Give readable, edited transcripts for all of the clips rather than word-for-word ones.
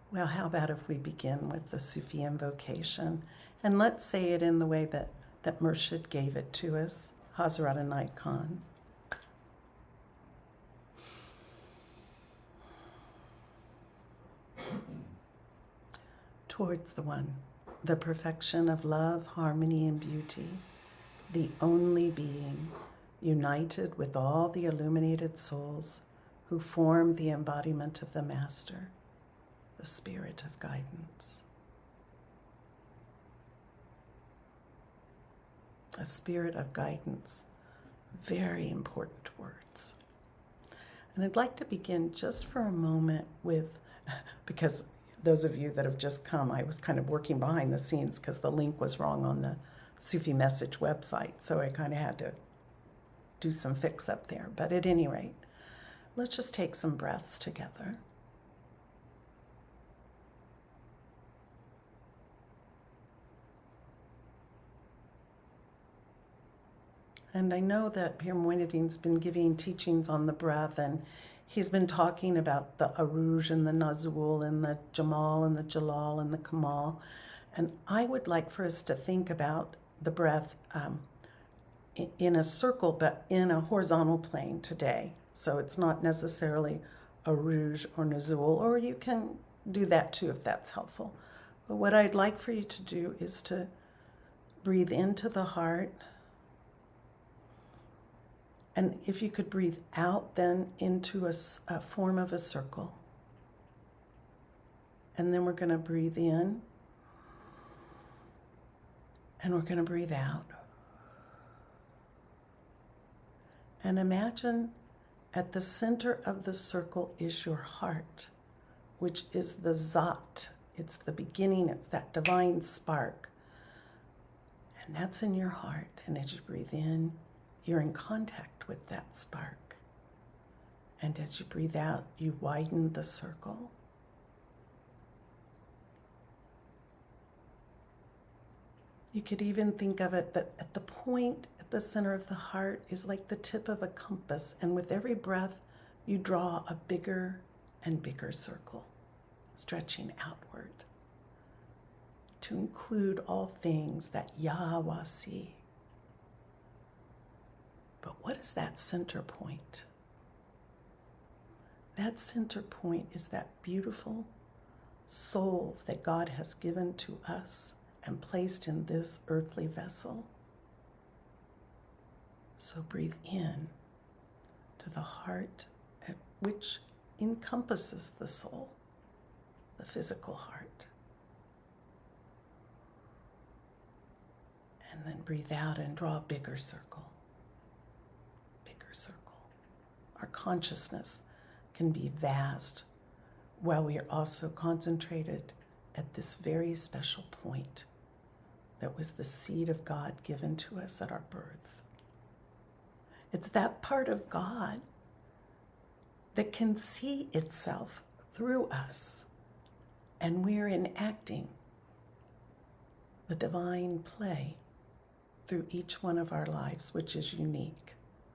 Well, how about if we begin with the Sufi invocation? And let's say it in the way that Murshid gave it to us, Hazrat Inayat Khan. Towards the One, the perfection of love, harmony, and beauty, the only being, united with all the illuminated souls who form the embodiment of the Master, the Spirit of guidance. A spirit of guidance, very important words. And I'd like to begin just for a moment with, because those of you that have just come, I was kind of working behind the scenes because the link was wrong on the Sufi Message website, so I kind of had to do some fix up there. But at any rate, let's just take some breaths together. And I know that Pir Moinuddin's been giving teachings on the breath, and he's been talking about the Aruj and the Nazul and the Jamal and the Jalal and the Kamal. And I would like for us to think about the breath in a circle, but in a horizontal plane today. So it's not necessarily Aruj or Nazul, or you can do that too if that's helpful. But what I'd like for you to do is to breathe into the heart. And if you could breathe out then into a form of a circle. And then we're going to breathe in. And we're going to breathe out. And imagine at the center of the circle is your heart, which is the Zat. It's the beginning, it's that divine spark. And that's in your heart. And as you breathe in, you're in contact with that spark. And as you breathe out, you widen the circle. You could even think of it that at the point at the center of the heart is like the tip of a compass, and with every breath, you draw a bigger and bigger circle, stretching outward to include all things that Yahwasi. But what is that center point? That center point is that beautiful soul that God has given to us and placed in this earthly vessel. So breathe in to the heart, which encompasses the soul, the physical heart. And then breathe out and draw a bigger circle. Our consciousness can be vast while we are also concentrated at this very special point that was the seed of God given to us at our birth. It's that part of God that can see itself through us, and we're enacting the divine play through each one of our lives, which is unique.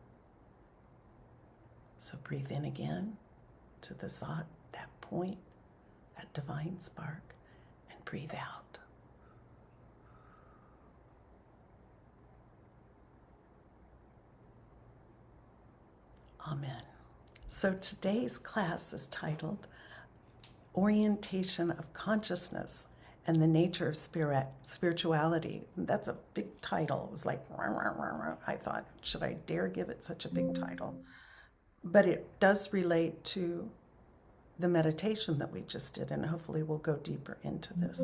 So breathe in again to the Zat, that point, that divine spark, and breathe out. Amen. So today's class is titled Orientation of Consciousness and the Nature of Spirituality. That's a big title. It was like, rah, rah, rah, rah. I thought, should I dare give it such a big title? But it does relate to the meditation that we just did, and hopefully we'll go deeper into this.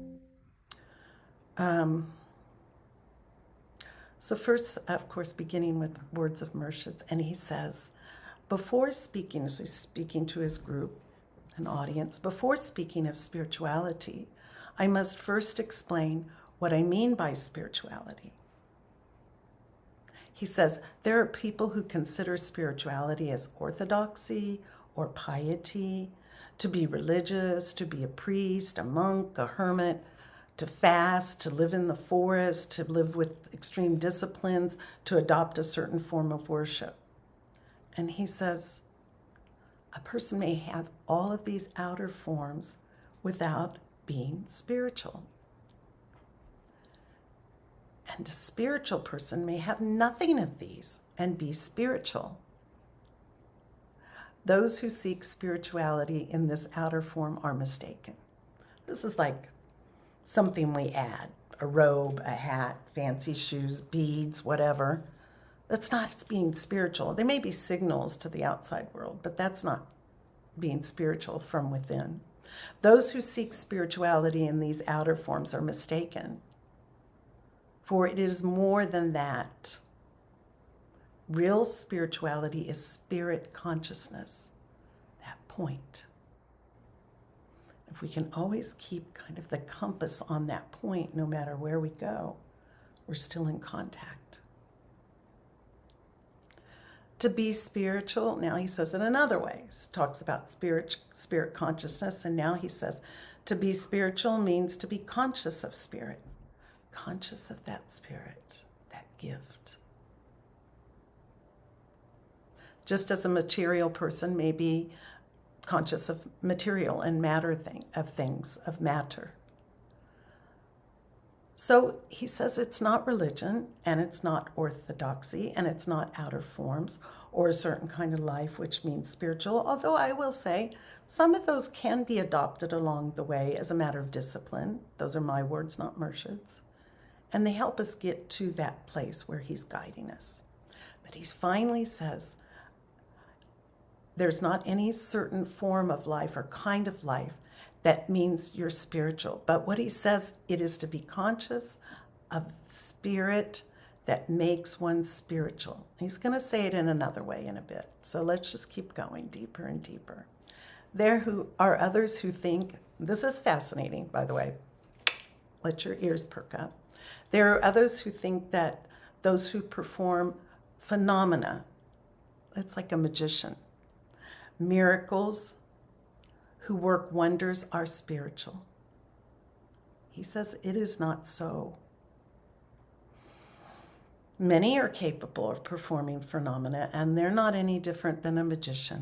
So first, of course, beginning with words of Murshid, and he says, before speaking, so he's speaking to his group, an audience, before speaking of spirituality, I must first explain what I mean by spirituality. He says, there are people who consider spirituality as orthodoxy or piety, to be religious, to be a priest, a monk, a hermit, to fast, to live in the forest, to live with extreme disciplines, to adopt a certain form of worship. And he says, a person may have all of these outer forms without being spiritual. And a spiritual person may have nothing of these and be spiritual. Those who seek spirituality in this outer form are mistaken. This is like something we add, a robe, a hat, fancy shoes, beads, whatever. That's not being spiritual. They may be signals to the outside world, but that's not being spiritual from within. Those who seek spirituality in these outer forms are mistaken, for it is more than that. Real spirituality is spirit consciousness, that point. If we can always keep kind of the compass on that point, no matter where we go, we're still in contact. To be spiritual, now he says it another way. He talks about spirit consciousness, and now he says to be spiritual means to be conscious of spirit, conscious of that spirit, that gift. Just as a material person may be conscious of material and matter of matter. So he says it's not religion, and it's not orthodoxy, and it's not outer forms or a certain kind of life, which means spiritual, although I will say some of those can be adopted along the way as a matter of discipline. Those are my words, not Murshid's. And they help us get to that place where he's guiding us. But he finally says, there's not any certain form of life or kind of life that means you're spiritual. But what he says, it is to be conscious of spirit that makes one spiritual. He's going to say it in another way in a bit. So let's just keep going deeper and deeper. There are others who think, this is fascinating, by the way. Let your ears perk up. There are others who think that those who perform phenomena, it's like a magician, miracles, who work wonders are spiritual. He says it is not so. Many are capable of performing phenomena, and they're not any different than a magician.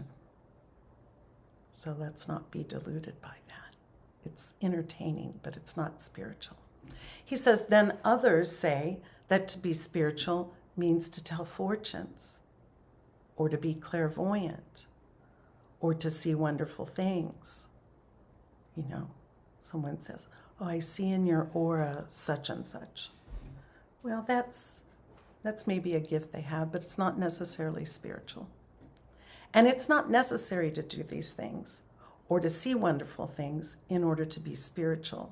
So let's not be deluded by that. It's entertaining, but it's not spiritual. He says, then others say that to be spiritual means to tell fortunes, or to be clairvoyant, or to see wonderful things. You know, someone says, oh, I see in your aura such and such. Well, that's maybe a gift they have, but it's not necessarily spiritual. And it's not necessary to do these things or to see wonderful things in order to be spiritual.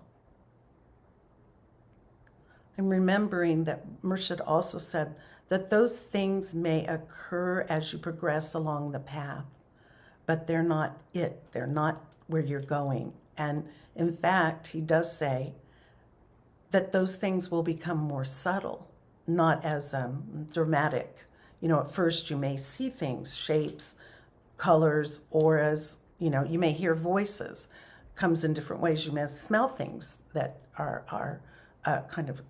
I'm remembering that Murshid also said that those things may occur as you progress along the path, but they're not it. They're not where you're going. And in fact, he does say that those things will become more subtle, not as dramatic. You know, at first you may see things, shapes, colors, auras. You know, you may hear voices. Comes in different ways. You may smell things that are kind of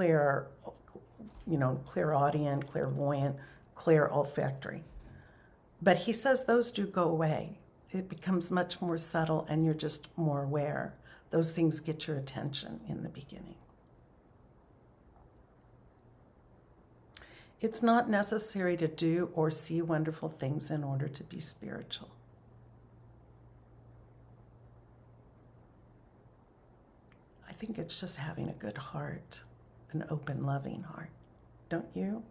clairaudient, clairvoyant, clair olfactory. But he says those do go away. It becomes much more subtle and you're just more aware. Those things get your attention in the beginning. It's not necessary to do or see wonderful things in order to be spiritual. I think it's just having a good heart, an open, loving heart. Don't you?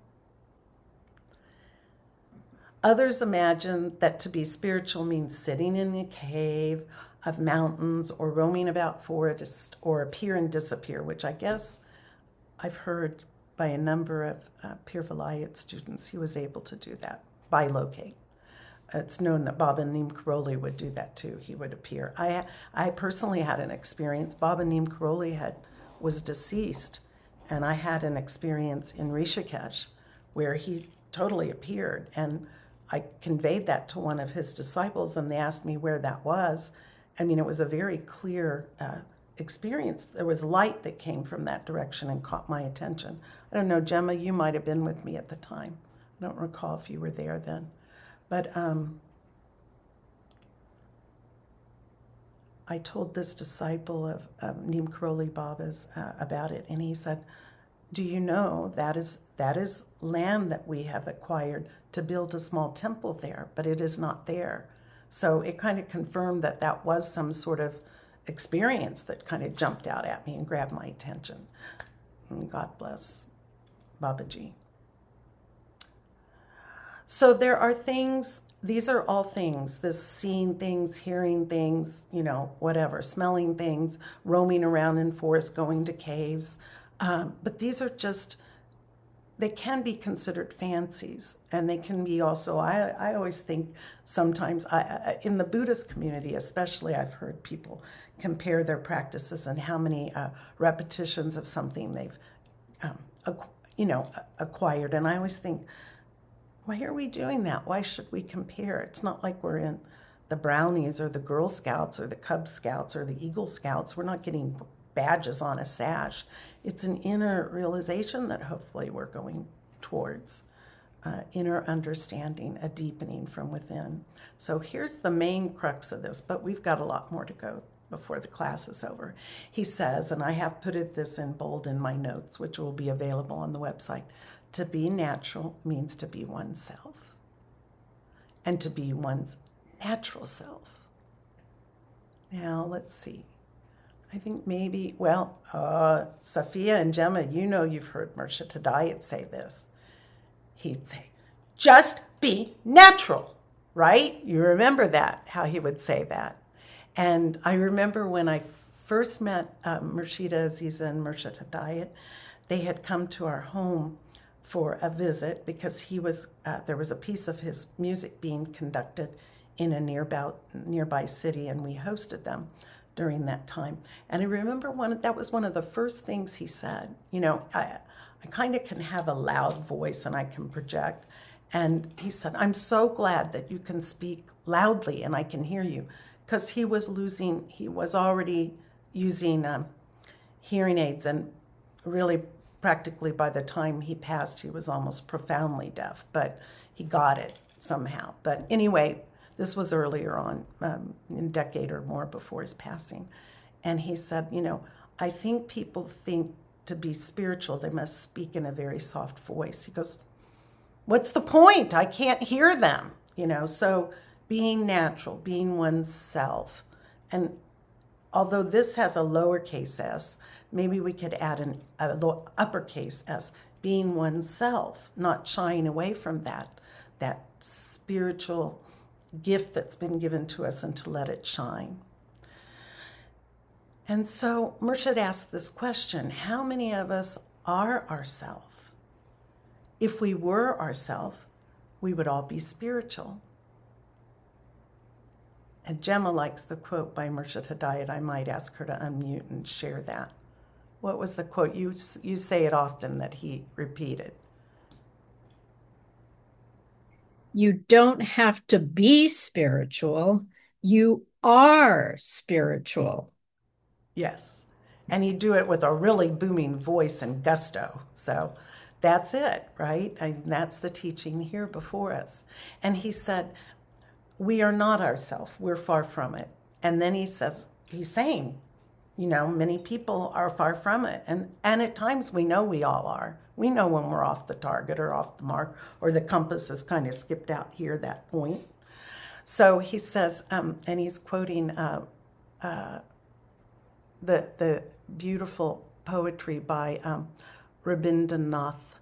Others imagine that to be spiritual means sitting in a cave of mountains or roaming about forests or appear and disappear, which I guess I've heard by a number of Pir Vilayat students. He was able to do that, bilocate. It's known that Baba Neem Karoli would do that too. He would appear. I personally had an experience. Baba Neem Karoli was deceased, and I had an experience in Rishikesh where he totally appeared, and I conveyed that to one of his disciples, and they asked me where that was. I mean, it was a very clear experience. There was light that came from that direction and caught my attention. I don't know, Gemma, you might have been with me at the time. I don't recall if you were there then. But I told this disciple of Neem Karoli Baba's about it, and he said, do you know that is land that we have acquired to build a small temple there, but it is not there. So it kind of confirmed that that was some sort of experience that kind of jumped out at me and grabbed my attention. And God bless Babaji. So there are things, these are all things, this seeing things, hearing things, whatever, smelling things, roaming around in forests, going to caves. But these are just, they can be considered fancies, and they can be also, I always think sometimes, in the Buddhist community especially, I've heard people compare their practices and how many repetitions of something they've, acquired. And I always think, why are we doing that? Why should we compare? It's not like we're in the Brownies or the Girl Scouts or the Cub Scouts or the Eagle Scouts. We're not getting badges on a sash. It's an inner realization that hopefully we're going towards, inner understanding, a deepening from within. So here's the main crux of this, but we've got a lot more to go before the class is over. He says, and I have put this in bold in my notes, which will be available on the website, to be natural means to be oneself, and to be one's natural self. Now, let's see. I think maybe, Safiya and Gemma, you've heard Murshid Hidayat say this. He'd say, just be natural, right? You remember that, how he would say that. And I remember when I first met Murshida Aziza and Murshid Hidayat, they had come to our home for a visit because there was a piece of his music being conducted in a nearby city, and we hosted them during that time. And I remember that was one of the first things he said. I kind of can have a loud voice and I can project. And he said, I'm so glad that you can speak loudly and I can hear you. Because he was already using hearing aids, and really practically by the time he passed, he was almost profoundly deaf, but he got it somehow. But anyway, this was earlier on, a decade or more before his passing. And he said, I think people think to be spiritual, they must speak in a very soft voice. He goes, what's the point? I can't hear them, So being natural, being oneself. And although this has a lowercase s, maybe we could add an uppercase s, being oneself, not shying away from that spiritual gift that's been given to us, and to let it shine. And so Murshid asked this question, how many of us are ourself? If we were ourself, we would all be spiritual. And Gemma likes the quote by Murshid Hidayat. I might ask her to unmute and share that. What was the quote? You say it often that he repeated. You don't have to be spiritual. You are spiritual. Yes. And he'd do it with a really booming voice and gusto. So that's it, right? And that's the teaching here before us. And he said, we are not ourselves. We're far from it. And then he's saying, many people are far from it. And at times we know we all are. We know when we're off the target or off the mark, or the compass has kind of skipped out here, that point. So he says, and he's quoting the beautiful poetry by Rabindranath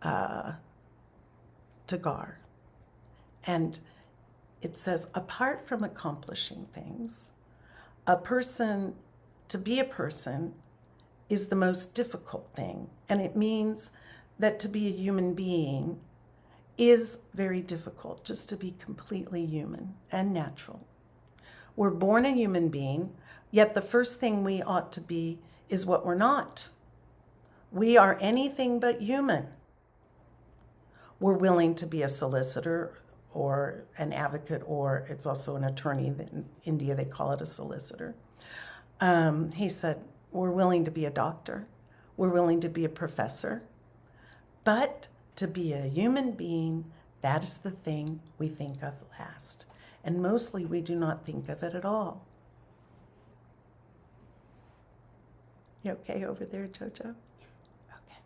Tagore. And it says, apart from accomplishing things, to be a person is the most difficult thing. And it means that to be a human being is very difficult, just to be completely human and natural. We're born a human being, yet the first thing we ought to be is what we're not. We are anything but human. We're willing to be a solicitor or an advocate, or it's also an attorney. In India, they call it a solicitor. He said, we're willing to be a doctor. We're willing to be a professor. But to be a human being, that is the thing we think of last. And mostly we do not think of it at all. You okay over there, Jojo? Okay.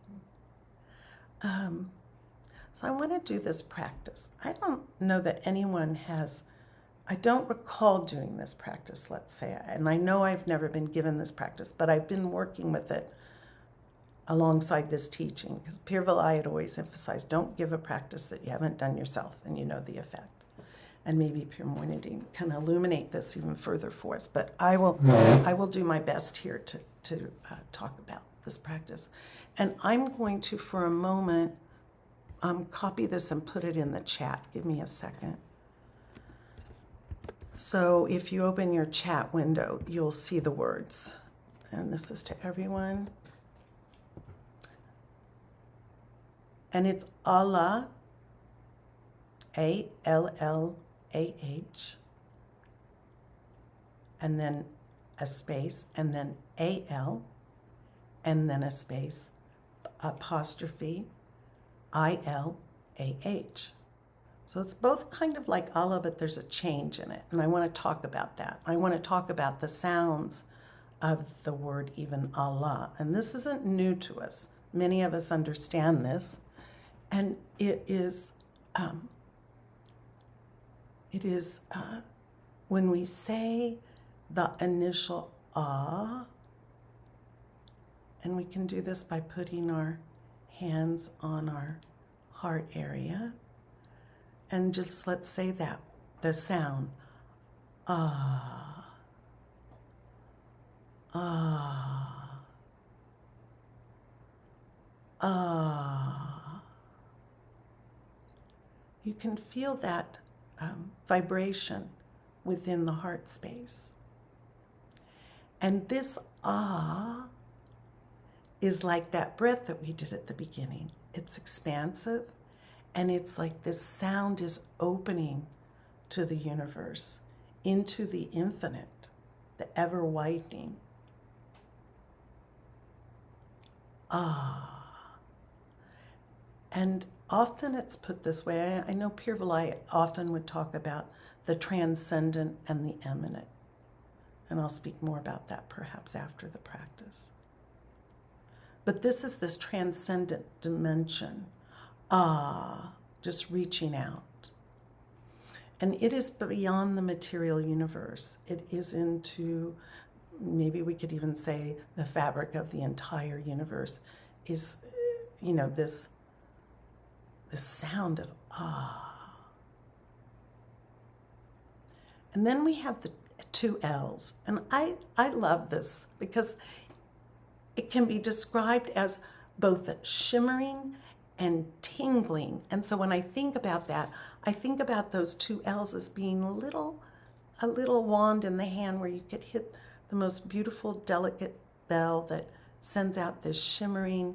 So I want to do this practice. I don't know that anyone has, I don't recall doing this practice, let's say, and I know I've never been given this practice, but I've been working with it alongside this teaching, because Pir Vilai had always emphasized, don't give a practice that you haven't done yourself and you know the effect. And maybe Pir Moinadine can illuminate this even further for us, but I will do my best here to talk about this practice. And I'm going to, for a moment, copy this and put it in the chat. Give me a second. So if you open your chat window, you'll see the words. And this is to everyone. And it's Allah, A-L-L-A-H, and then a space, and then A-L, and then a space, apostrophe, I-L-A-H. So it's both kind of like Allah, but there's a change in it. And I want to talk about that. I want to talk about the sounds of the word even Allah. And this isn't new to us. Many of us understand this. And it is when we say the initial ah, and we can do this by putting our hands on our heart area, and just let's say that, the sound, ah, ah, ah. You can feel that vibration within the heart space. And this ah is like that breath that we did at the beginning. It's expansive, and it's like this sound is opening to the universe, into the infinite, the ever widening. Ah. And often it's put this way. I know Pir Vilai often would talk about the transcendent and the eminent. And I'll speak more about that perhaps after the practice. But this is this transcendent dimension. Ah, just reaching out. And it is beyond the material universe. It is into, maybe we could even say, the fabric of the entire universe is, this sound of ah. And then we have the two L's. And I love this because it can be described as both shimmering and tingling. And so when I think about that, I think about those two L's as being a little wand in the hand where you could hit the most beautiful, delicate bell that sends out this shimmering,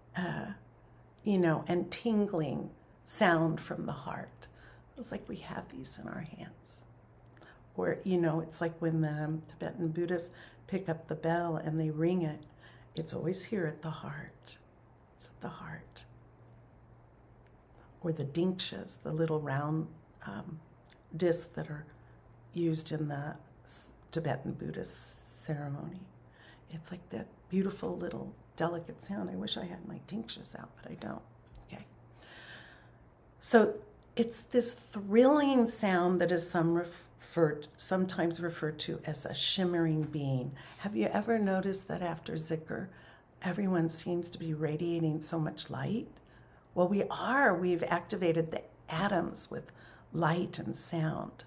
and tingling sound from the heart. It's like we have these in our hands. Or, it's like when the Tibetan Buddhists pick up the bell and they ring it, it's always here at the heart. It's at the heart. Or the dinchas, the little round discs that are used in the Tibetan Buddhist ceremony. It's like that beautiful little delicate sound. I wish I had my dinchas out, but I don't. Okay. So it's this thrilling sound that is sometimes referred to as a shimmering being. Have you ever noticed that after Zikr, everyone seems to be radiating so much light? Well, we've activated the atoms with light and sound.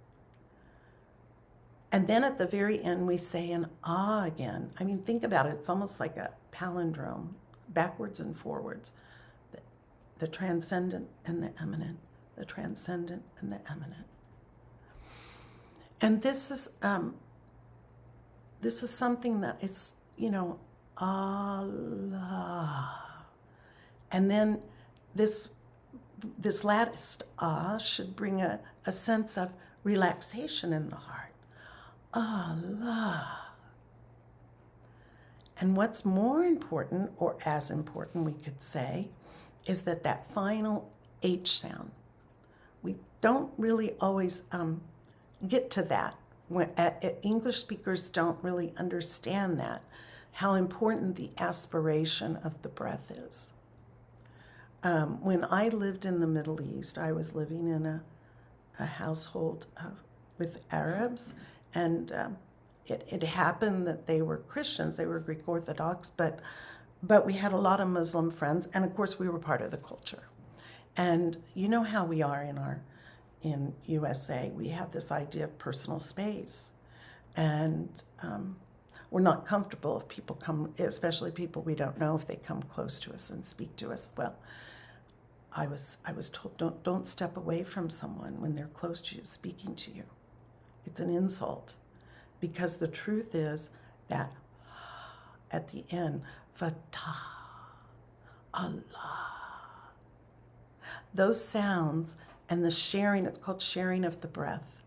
And then at the very end, we say an ah again. I mean, think about it. It's almost like a palindrome, backwards and forwards. The transcendent and the eminent, the transcendent and the eminent. And this is something that is, Allah. And then this last ah should bring a sense of relaxation in the heart. Allah. And what's more important, or as important we could say, is that final H sound. We don't really always get to that. English speakers don't really understand that. how important the aspiration of the breath is. When I lived in the Middle East, I was living in a household with Arabs, and it happened that they were Christians, they were Greek Orthodox, but we had a lot of Muslim friends, and of course we were part of the culture. And you know how we are in USA, we have this idea of personal space, and we're not comfortable if people come, especially people we don't know, if they come close to us and speak to us. Well, I was told, don't step away from someone when they're close to you, speaking to you. It's an insult, because the truth is that at the end, Fatah, Allah, those sounds and the sharing, it's called sharing of the breath.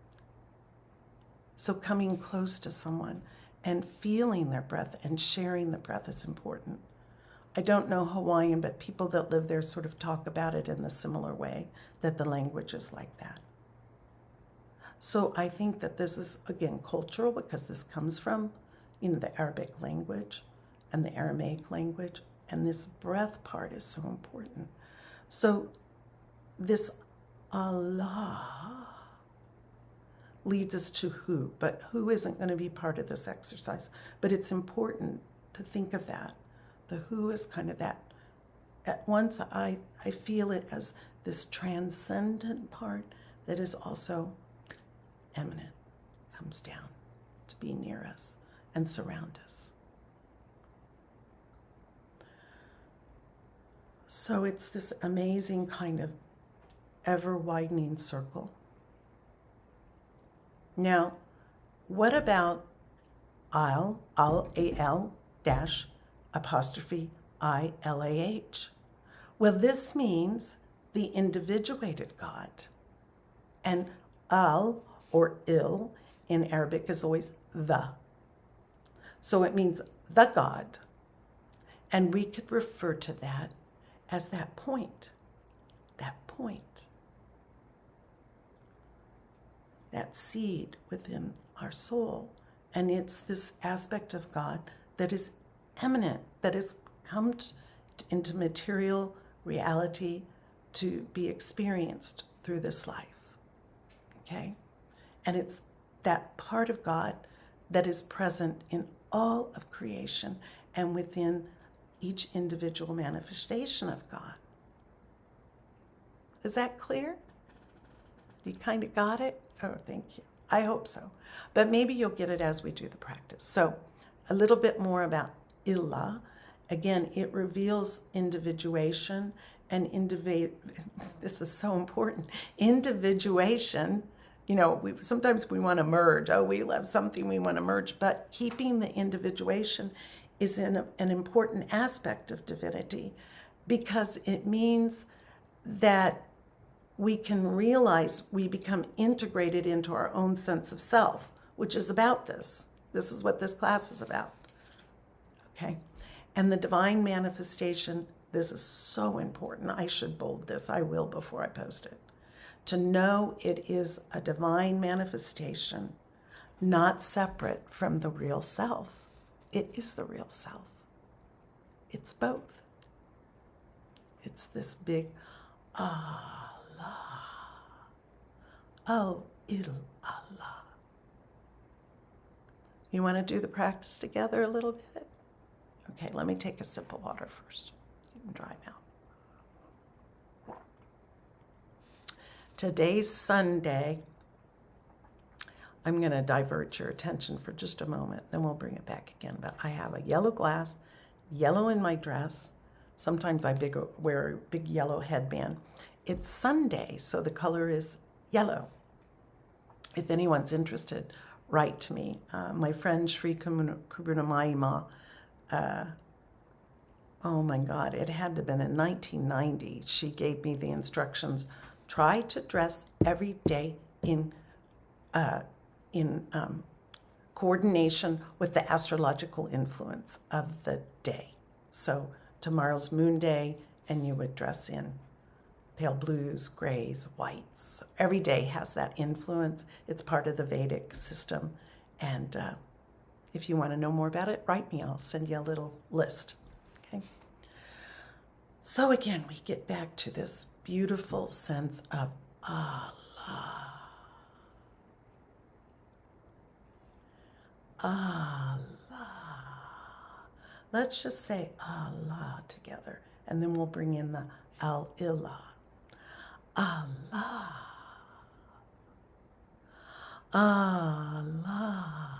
So coming close to someone and feeling their breath and sharing the breath is important. I don't know Hawaiian, but people that live there sort of talk about it in the similar way, that the language is like that. So I think that this is, again, cultural, because this comes from, the Arabic language and the Aramaic language, and this breath part is so important. So this Allah leads us to Hu, but Hu isn't going to be part of this exercise. But it's important to think of that. The Hu is kind of that. At once I feel it as this transcendent part that is also eminent, comes down to be near us and surround us. So it's this amazing kind of ever-widening circle. Now, what about Al dash apostrophe ILAH? Well, this means the individuated God. And Al or Il in Arabic is always the. So it means the God. And we could refer to that as that point, that seed within our soul. And it's this aspect of God that is eminent, that has come into material reality to be experienced through this life. Okay? And it's that part of God that is present in all of creation and within each individual manifestation of God. Is that clear? You kind of got it? Oh, thank you. I hope so. But maybe you'll get it as we do the practice. So a little bit more about Illah. Again, it reveals individuation, and this is so important. Individuation, sometimes we want to merge. Oh, we love something, we want to merge. But keeping the individuation is an important aspect of divinity, because it means that we can realize we become integrated into our own sense of self, which is about this. This is what this class is about. Okay? And the divine manifestation, this is so important. I should bold this. I will before I post it. To know it is a divine manifestation, not separate from the real self. It is the real self. It's both. It's this big Allah. Al-Il-Allah. You want to do the practice together a little bit? Okay, let me take a sip of water first. You can dry mouth. Today's Sunday. I'm going to divert your attention for just a moment, then we'll bring it back again. But I have a yellow glass, yellow in my dress. Sometimes I wear a big yellow headband. It's Sunday, so the color is yellow. If anyone's interested, write to me. My friend Sri Kubunamayima, oh my God, it had to have been in 1990. She gave me the instructions. Try to dress every day in coordination with the astrological influence of the day. So tomorrow's moon day, and you would dress in pale blues, grays, whites. Every day has that influence. It's part of the Vedic system. And if you want to know more about it, write me. I'll send you a little list. Okay. So again, we get back to this beautiful sense of Allah. Allah. Let's just say Allah together, and then we'll bring in the al-ilah. Allah. Allah.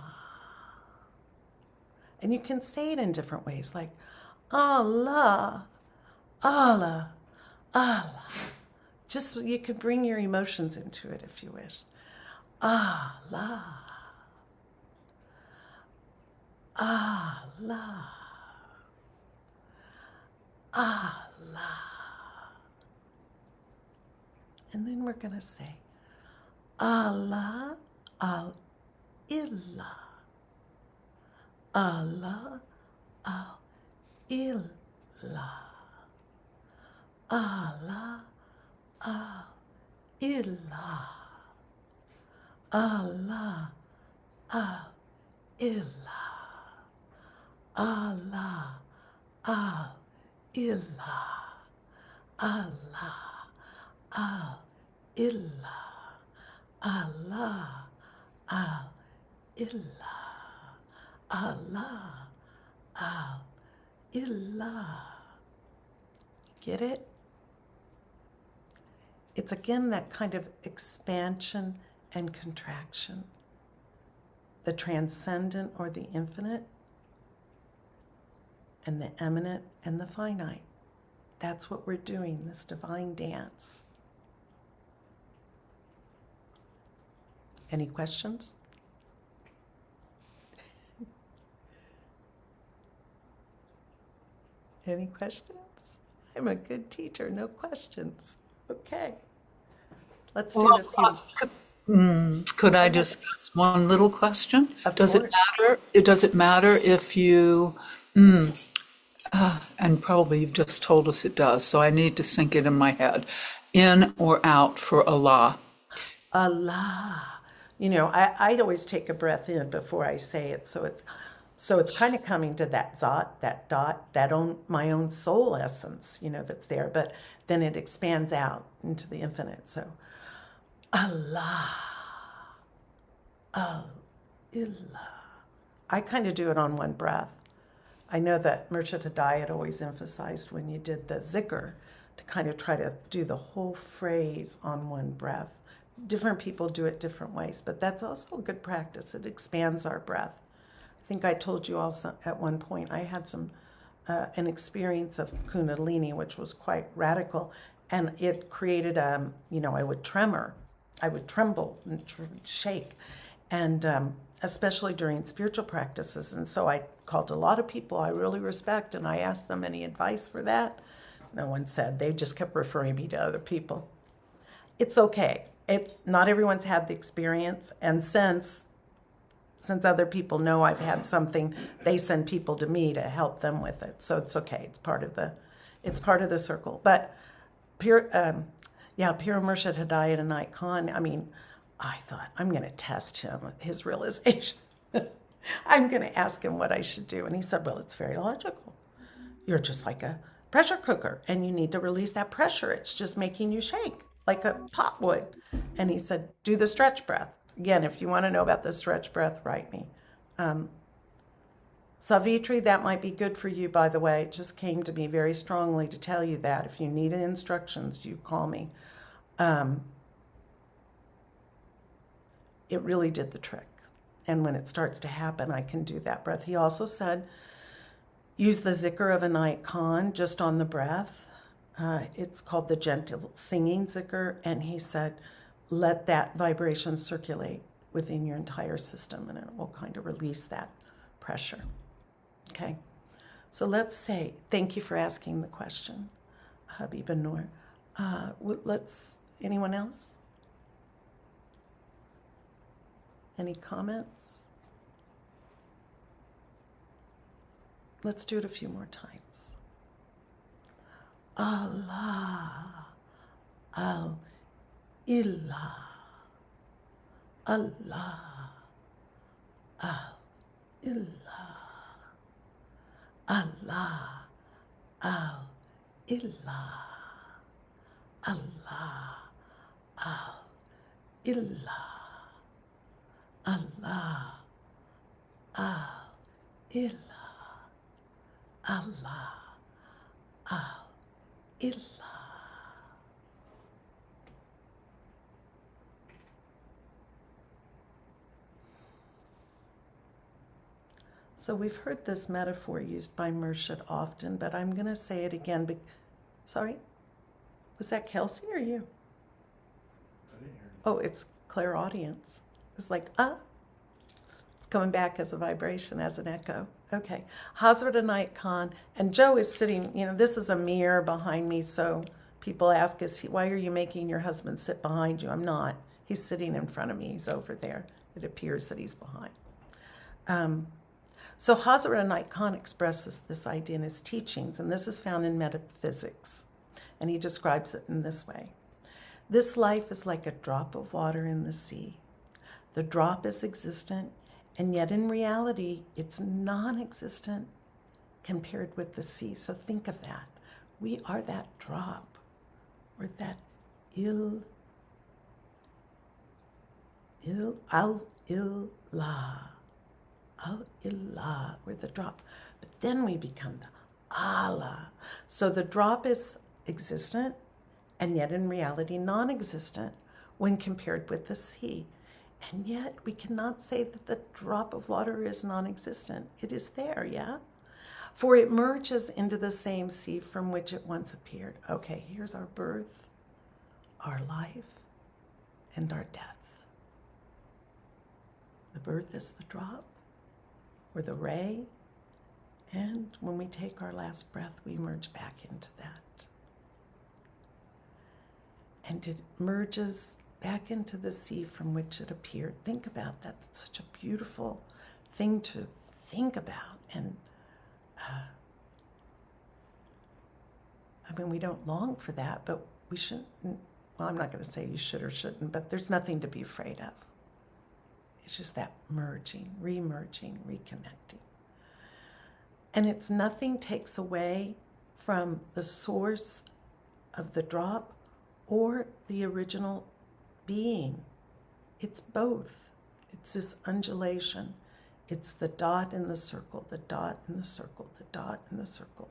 And you can say it in different ways, like Allah, Allah, Allah. Just, you could bring your emotions into it if you wish. Allah, Allah, Allah. And then we're going to say Allah, al-ilah. Allah, al-ilah. Allah, al-ilah. Allah, al-ilah. Allah, al-ilah. Allah, al-ilah. Allah, al-ilah. Allah, al-ilah. Get it? It's again that kind of expansion and contraction. The transcendent or the infinite, and the eminent and the finite. That's what we're doing, this divine dance. Any questions? Any questions? I'm a good teacher, no questions. Okay. Let's do it a few. Could I just ask one little question? Of Does it course. matter? Does it matter if you, and probably you've just told us it does, so I need to sink it in my head, in or out for Allah? Allah. You know, I'd always take a breath in before I say it, so it's kind of coming to that zot, that dot, my own soul essence, you know, that's there, but then it expands out into the infinite. So Allah, al-ilah. I kind of do it on one breath. I know that Murshid Hidayat always emphasized when you did the zikr to kind of try to do the whole phrase on one breath. Different people do it different ways, but that's also a good practice. It expands our breath. I think I told you also at one point I had an experience of Kundalini, which was quite radical, and it created I would tremble and shake, and especially during spiritual practices. And so I called a lot of people I really respect, and I asked them any advice for that. No one said. They just kept referring me to other people. It's okay. It's not everyone's had the experience, and since other people know I've had something, they send people to me to help them with it. So it's okay. It's part of the circle. But Pir Murshid Hidayat Inayat Khan, I mean, I thought, I'm going to test him, his realization. I'm going to ask him what I should do. And he said, well, it's very logical. You're just like a pressure cooker, and you need to release that pressure. It's just making you shake like a pot would. And he said, do the stretch breath. Again, if you want to know about the stretch breath, write me. Savitri, that might be good for you, by the way. It just came to me very strongly to tell you that. If you need instructions, you call me. It really did the trick. And when it starts to happen, I can do that breath. He also said, use the zikr of Inayat Khan just on the breath. It's called the gentle singing zikr. And he said, let that vibration circulate within your entire system, and it will kind of release that pressure. Okay? So let's say, thank you for asking the question, Habiba Noor. Anyone else? Any comments? Let's do it a few more times. Allah, al-ilah, Allah, illah, Allah, al illah, Allah, al illah, Allah, al illah, Allah, al illah. So we've heard this metaphor used by Murshid often, but I'm going to say it again. Sorry? Was that Kelsey or you? I didn't hear you. Oh, it's clairaudience. It's like, it's coming back as a vibration, as an echo. Okay. Hazrat Inayat Khan, and Joe is sitting, this is a mirror behind me, so people ask us, why are you making your husband sit behind you? I'm not. He's sitting in front of me. He's over there. It appears that he's behind. So Hazrat Inayat Khan expresses this idea in his teachings, and this is found in Metaphysics, and he describes it in this way. This life is like a drop of water in the sea. The drop is existent, and yet in reality, it's non-existent compared with the sea. So think of that. We are that drop, or that al-illah. Al-Illah, we're the drop. But then we become the Allah. So the drop is existent, and yet in reality non-existent when compared with the sea. And yet we cannot say that the drop of water is non-existent. It is there, yeah? For it merges into the same sea from which it once appeared. Okay, here's our birth, our life, and our death. The birth is the drop, or the ray, and when we take our last breath, we merge back into that. And it merges back into the sea from which it appeared. Think about that. That's such a beautiful thing to think about. And we don't long for that, but we shouldn't, well, I'm not going to say you should or shouldn't, but there's nothing to be afraid of. It's just that merging, re-merging, reconnecting. And it's nothing takes away from the source of the drop or the original being. It's both. It's this undulation. It's the dot in the circle, the dot in the circle, the dot in the circle.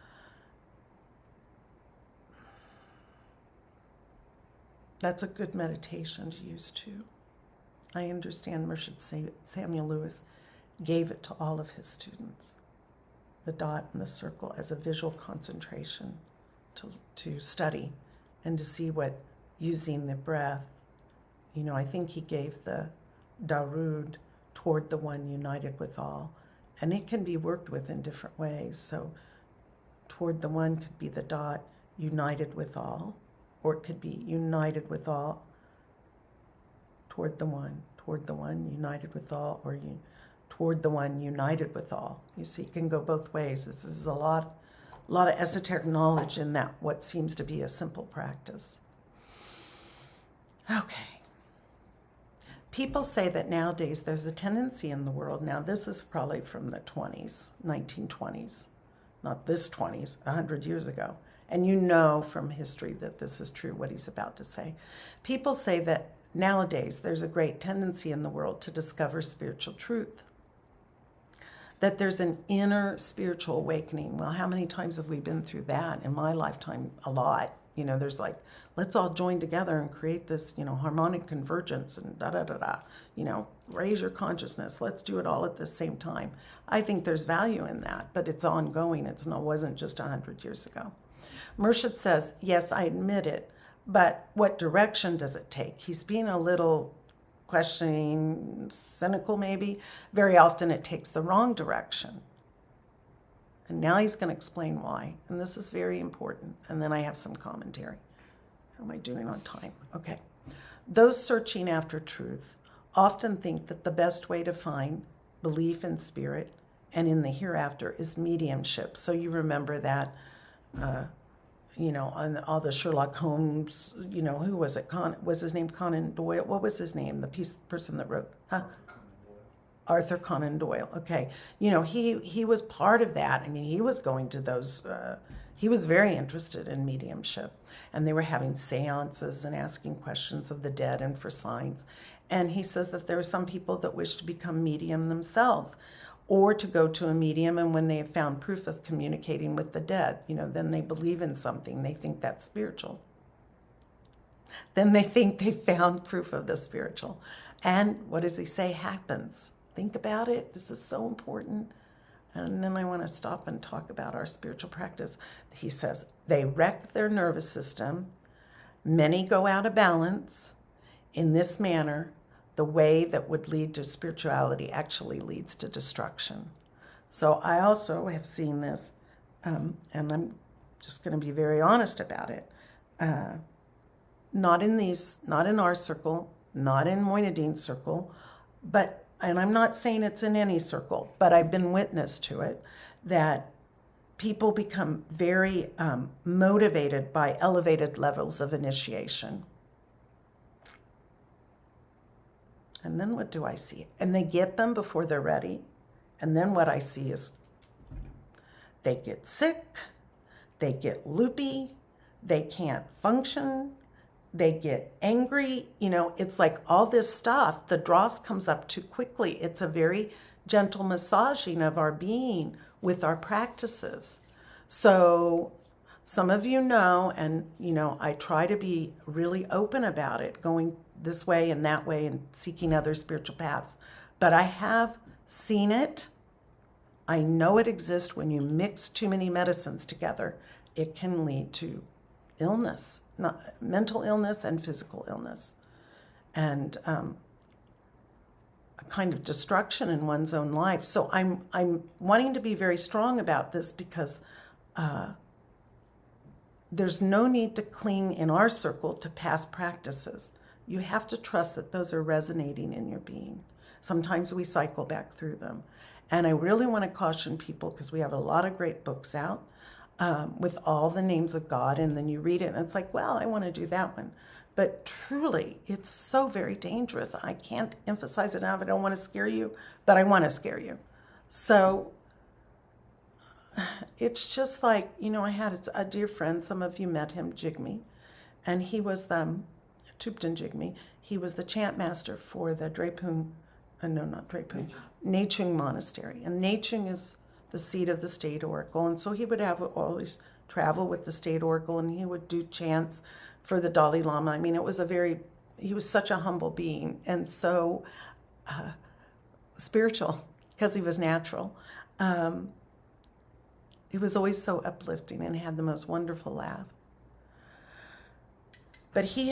That's a good meditation to use too. I understand Murshid Samuel Lewis gave it to all of his students, the dot and the circle as a visual concentration to study and to see what, using the breath, I think he gave the Darood toward the one united with all, and it can be worked with in different ways. So toward the one could be the dot united with all, or it could be united with all, toward the one, united with all, or toward the one, united with all. You see, it can go both ways. This is a lot of esoteric knowledge in that, what seems to be a simple practice. Okay. People say that nowadays there's a tendency in the world, now this is probably from the 1920s, not this 20s, 100 years ago. And you know from history that this is true, what he's about to say. People say that nowadays, there's a great tendency in the world to discover spiritual truth, that there's an inner spiritual awakening. Well, how many times have we been through that? In my lifetime, a lot. There's like, let's all join together and create this, harmonic convergence and da-da-da-da. Raise your consciousness. Let's do it all at the same time. I think there's value in that, but it's ongoing. It wasn't just 100 years ago. Murshid says, yes, I admit it, but what direction does it take? He's being a little questioning, cynical maybe. Very often it takes the wrong direction. And now he's going to explain why. And this is very important. And then I have some commentary. How am I doing on time? Okay. Those searching after truth often think that the best way to find belief in spirit and in the hereafter is mediumship. So you remember that on all the Sherlock Holmes, who was it? Was his name Conan Doyle? What was his name? The person that wrote, huh? Arthur Conan Doyle. Okay, you know, he was part of that. I mean, he was going to those. He was very interested in mediumship, and they were having seances and asking questions of the dead and for signs. And he says that there are some people that wish to become medium themselves, or to go to a medium, and when they have found proof of communicating with the dead, you know, then they believe in something. They think that's spiritual. Then they think they found proof of the spiritual. And what does he say happens? Think about it. This is so important. And then I want to stop and talk about our spiritual practice. He says, they wreck their nervous system. Many go out of balance. In this manner, the way that would lead to spirituality actually leads to destruction. So I also have seen this, and I'm just going to be very honest about it. Not in our circle, not in Moinadine's circle, and I'm not saying it's in any circle, but I've been witness to it, that people become very motivated by elevated levels of initiation. And then what do I see? And they get them before they're ready. And then what I see is they get sick, they get loopy, they can't function, they get angry. You know, it's like all this stuff, the dross comes up too quickly. It's a very gentle massaging of our being with our practices. So some of you know, and you know, I try to be really open about it, going this way and that way and seeking other spiritual paths. But I have seen it. I know it exists. When you mix too many medicines together, it can lead to illness, not mental illness and physical illness, and a kind of destruction in one's own life. So I'm wanting to be very strong about this because there's no need to cling in our circle to past practices. You have to trust that those are resonating in your being. Sometimes we cycle back through them. And I really want to caution people, because we have a lot of great books out with all the names of God, and then you read it and it's like, well, I want to do that one. But truly, it's so very dangerous. I can't emphasize it enough. I don't want to scare you, but I want to scare you. So it's just like, you know, I had a dear friend, some of you met him, Jigme, and he was Thupten Jigme. He was the chant master for the Nechung Monastery. And Nechung is the seat of the state oracle. And so he would always travel with the state oracle, and he would do chants for the Dalai Lama. I mean, he was such a humble being, and so spiritual, because he was natural. He was always so uplifting and had the most wonderful laugh. But he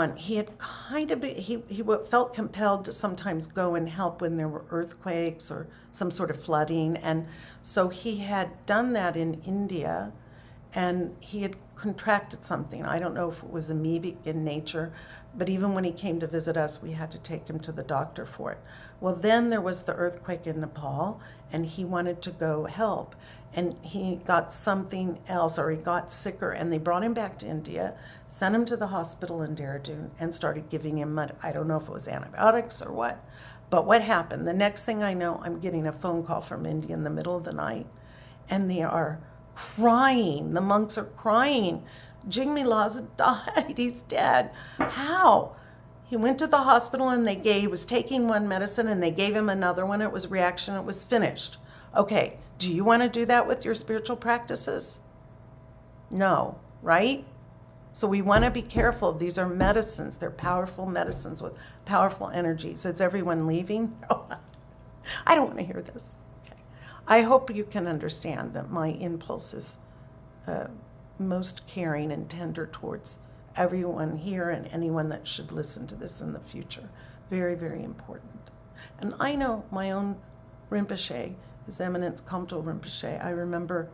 felt compelled to sometimes go and help when there were earthquakes or some sort of flooding. And so he had done that in India, and he had contracted something. I don't know if it was amoebic in nature, but even when he came to visit us, we had to take him to the doctor for it. Well, then there was the earthquake in Nepal, and he wanted to go help. And he got something else, or he got sicker, and they brought him back to India, sent him to the hospital in Dehradun, and started giving him, I don't know if it was antibiotics or what. But what happened? The next thing I know, I'm getting a phone call from India in the middle of the night, and they are crying. The monks are crying. Jigme Lhasa died. He's dead. How? He went to the hospital, and he was taking one medicine, and they gave him another one. It was reaction. It was finished. Okay, do you want to do that with your spiritual practices? No, right? So we want to be careful. These are medicines. They're powerful medicines with powerful energies. Is everyone leaving? No, I don't want to hear this. Okay. I hope you can understand that my impulse is most caring and tender towards everyone here and anyone that should listen to this in the future. Very, very important. And I know my own Rinpoche, His Eminence Kamto Rinpoche. I remember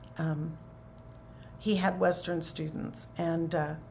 he had Western students, and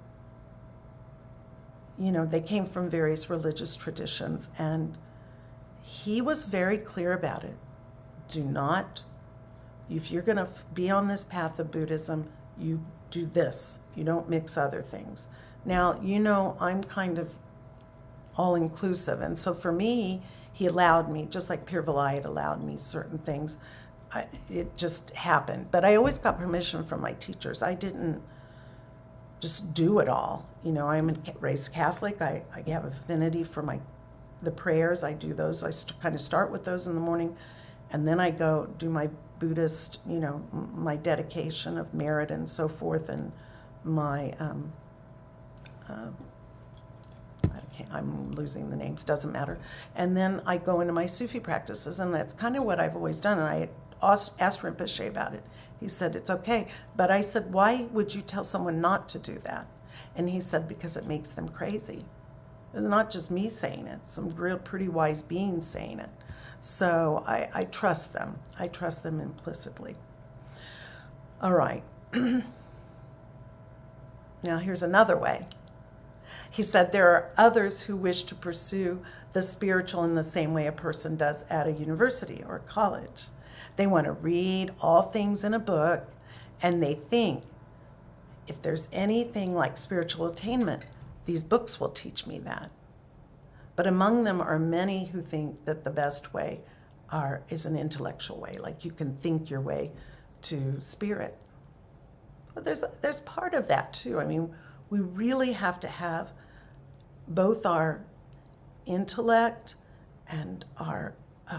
they came from various religious traditions, and he was very clear about it. Do not, if you're going to be on this path of Buddhism, you do this. You don't mix other things. Now, I'm kind of all inclusive. And so for me, he allowed me, just like Pir Vilayat allowed me certain things. It just happened. But I always got permission from my teachers. I didn't just do it all. You know, I'm raised Catholic. I have affinity for the prayers. I do those. I kind of start with those in the morning, and then I go do my Buddhist, you know, my dedication of merit and so forth, and my I'm losing the names, doesn't matter. And then I go into my Sufi practices, and that's kind of what I've always done. And I asked Rinpoche about it. He said, it's okay. But I said, why would you tell someone not to do that? And he said, because it makes them crazy. It's not just me saying it, some real pretty wise beings saying it. So I trust them. I trust them implicitly. All right. Now here's another way. He said there are others who wish to pursue the spiritual in the same way a person does at a university or college. They want to read all things in a book, and they think, if there's anything like spiritual attainment, these books will teach me that. But among them are many who think that the best way is an intellectual way, like you can think your way to spirit. But there's part of that too. I mean, we really have to have both our intellect and our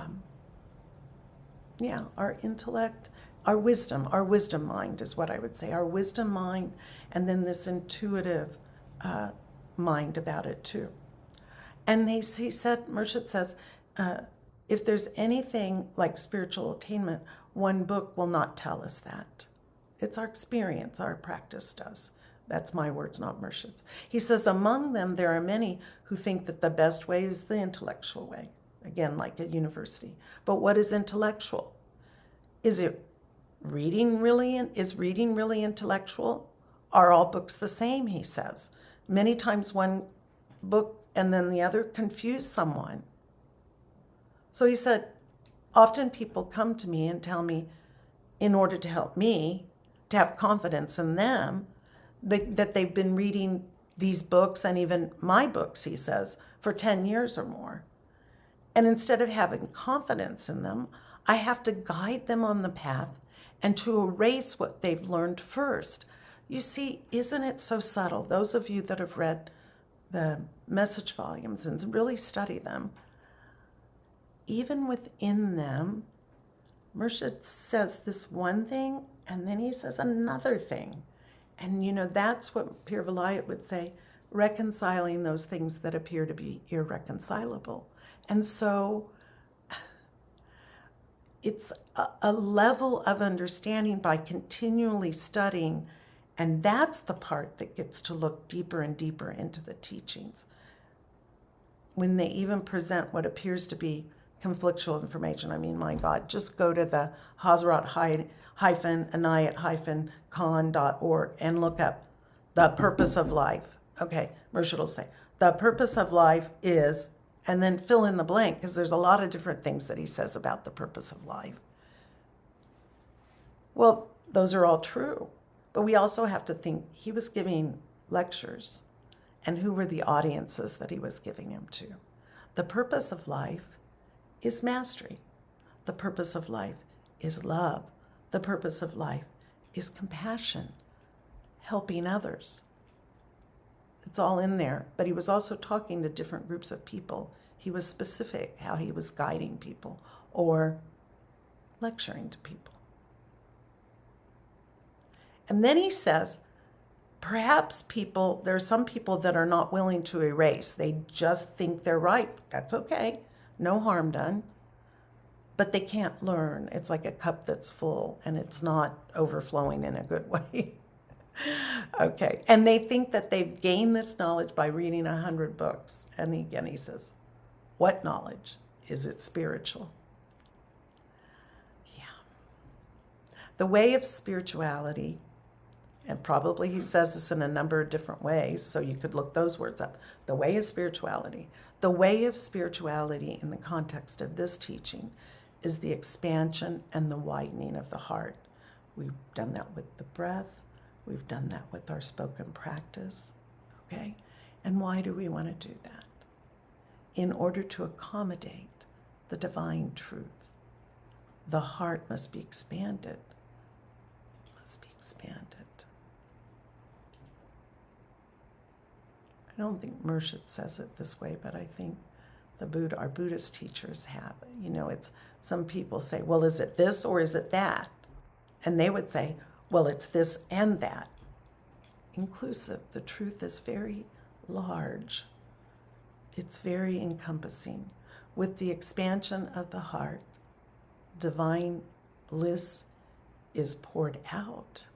intellect, our wisdom mind is what I would say, our wisdom mind, and then this intuitive mind about it too. And he said, Murshid says, if there's anything like spiritual attainment, one book will not tell us that. It's our experience, our practice does. That's my words, not Murshid's. He says, among them, there are many who think that the best way is the intellectual way. Again, like at university. But what is intellectual? Is reading really intellectual? Are all books the same, he says. Many times one book and then the other confuse someone. So he said, often people come to me and tell me, in order to help me, to have confidence in them, that they've been reading these books and even my books, he says, for 10 years or more. And instead of having confidence in them, I have to guide them on the path and to erase what they've learned first. You see, isn't it so subtle? Those of you that have read the message volumes and really study them, even within them, Murshid says this one thing and then he says another thing. And you know, that's what Pir Vilayat would say, reconciling those things that appear to be irreconcilable. And so it's a level of understanding by continually studying, and that's the part that gets to look deeper and deeper into the teachings. When they even present what appears to be conflictual information, I mean, my God, just go to the Hazrat-Anayat-Khan.org and look up the purpose of life. Okay, Murshid will say, the purpose of life is, and then fill in the blank, because there's a lot of different things that he says about the purpose of life. Well, those are all true, but we also have to think he was giving lectures, and who were the audiences that he was giving them to? The purpose of life is mastery. The purpose of life is love. The purpose of life is compassion, helping others. It's all in there, but he was also talking to different groups of people. He was specific how he was guiding people or lecturing to people. And then he says, perhaps there are some people that are not willing to erase. They just think they're right. That's okay. No harm done. But they can't learn. It's like a cup that's full and it's not overflowing in a good way. Okay. And they think that they've gained this knowledge by reading 100 books. And again, he says, what knowledge? Is it spiritual? Yeah. The way of spirituality, and probably he says this in a number of different ways, so you could look those words up. The way of spirituality. The way of spirituality in the context of this teaching is the expansion and the widening of the heart. We've done that with the breath. We've done that with our spoken practice. Okay? And why do we want to do that? in order to accommodate the divine truth, the heart must be expanded, must be expanded. I don't think Murshid says it this way, but I think the Buddha, our Buddhist teachers have. You know, it's some people say, well, is it this or is it that? And they would say, well, it's this and that. Inclusive. The truth is very large. It's very encompassing. With the expansion of the heart, divine bliss is poured out.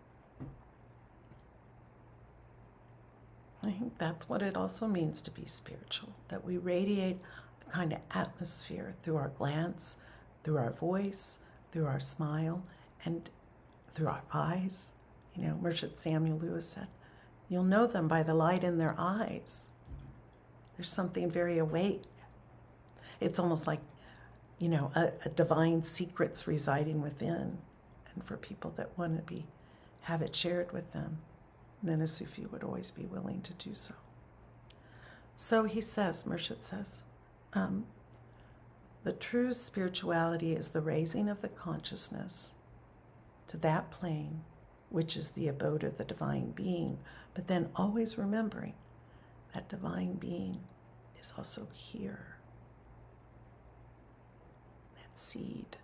I think that's what it also means to be spiritual, that we radiate a kind of atmosphere through our glance, through our voice, through our smile, and through our eyes. You know, Murshid Samuel Lewis said, you'll know them by the light in their eyes. There's something very awake. It's almost like, you know, a divine secret's residing within. And for people that want to have it shared with them, then a Sufi would always be willing to do so. So he says, Murshid says, the true spirituality is the raising of the consciousness to that plane, which is the abode of the divine being, but then always remembering that divine being is also here. That seed.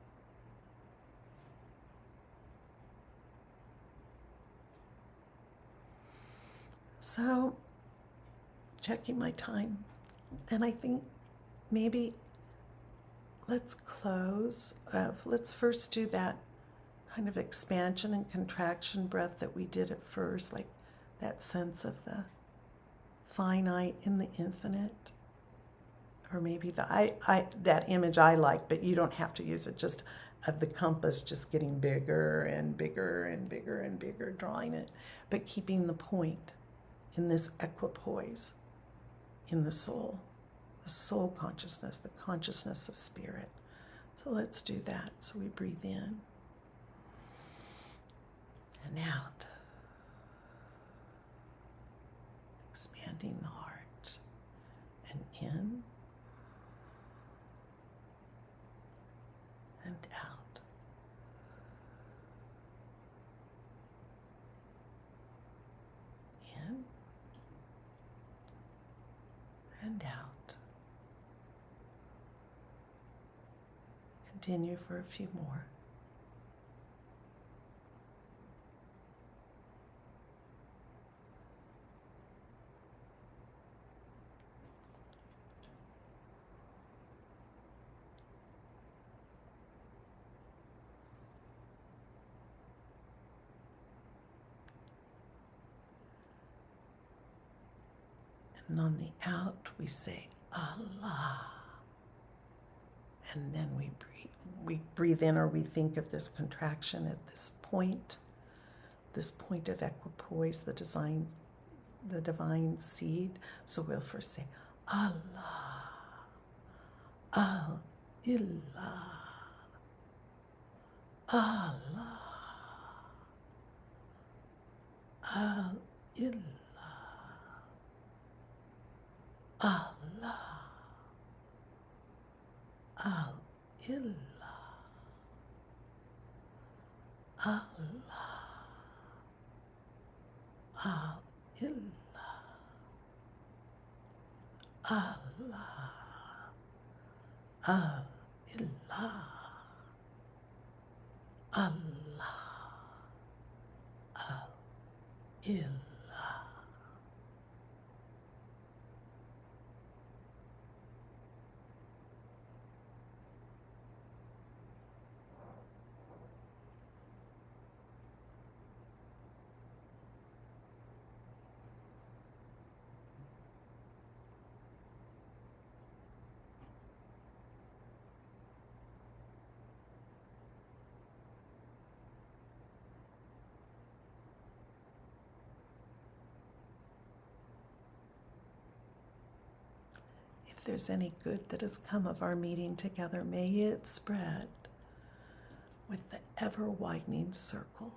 So, checking my time, and I think maybe let's close. Let's first do that kind of expansion and contraction breath that we did at first, like that sense of the finite in the infinite, or maybe that image I like, but you don't have to use it, just of the compass just getting bigger and bigger and bigger and bigger, drawing it, but keeping the point in this equipoise in the soul consciousness, the consciousness of spirit. So let's do that. So we breathe in and out, expanding the heart, and in and out. In and out. Continue for a few more. And on the out, we say, Allah. And then we breathe in, or we think of this contraction at this point of equipoise, the divine seed. So we'll first say, Allah, Al-Illah, Allah, Al-Illah, Allah, Al-Illah, Allah, Al-Illah, Allah, Al-Illah, Allah, Al-Illah. If there's any good that has come of our meeting together, may it spread with the ever-widening circle,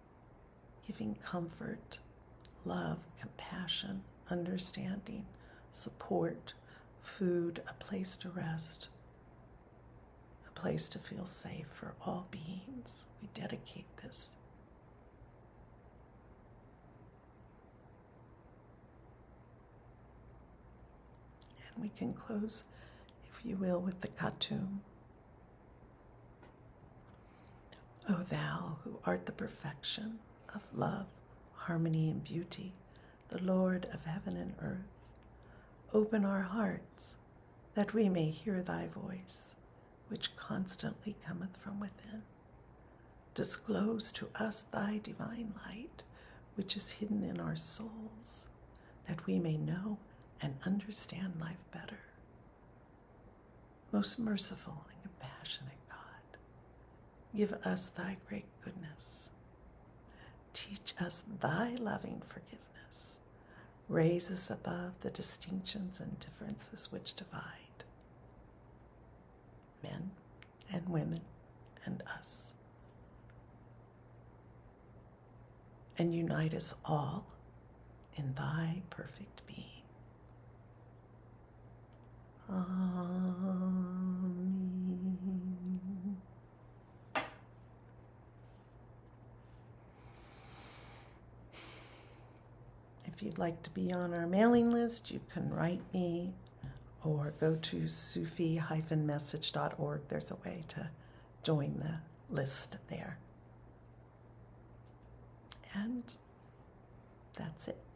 giving comfort, love, compassion, understanding, support, food, a place to rest, a place to feel safe for all beings. We dedicate this. And we can close, if you will, with the Khatum. O thou who art the perfection of love, harmony, and beauty, the Lord of heaven and earth, open our hearts that we may hear thy voice, which constantly cometh from within. Disclose to us thy divine light, which is hidden in our souls, that we may know and understand life better. Most merciful and compassionate God, give us thy great goodness. Teach us thy loving forgiveness. Raise us above the distinctions and differences which divide men and women and us, and unite us all in thy perfect being. Amen. If you'd like to be on our mailing list, you can write me or go to sufi-message.org. There's a way to join the list there. And that's it.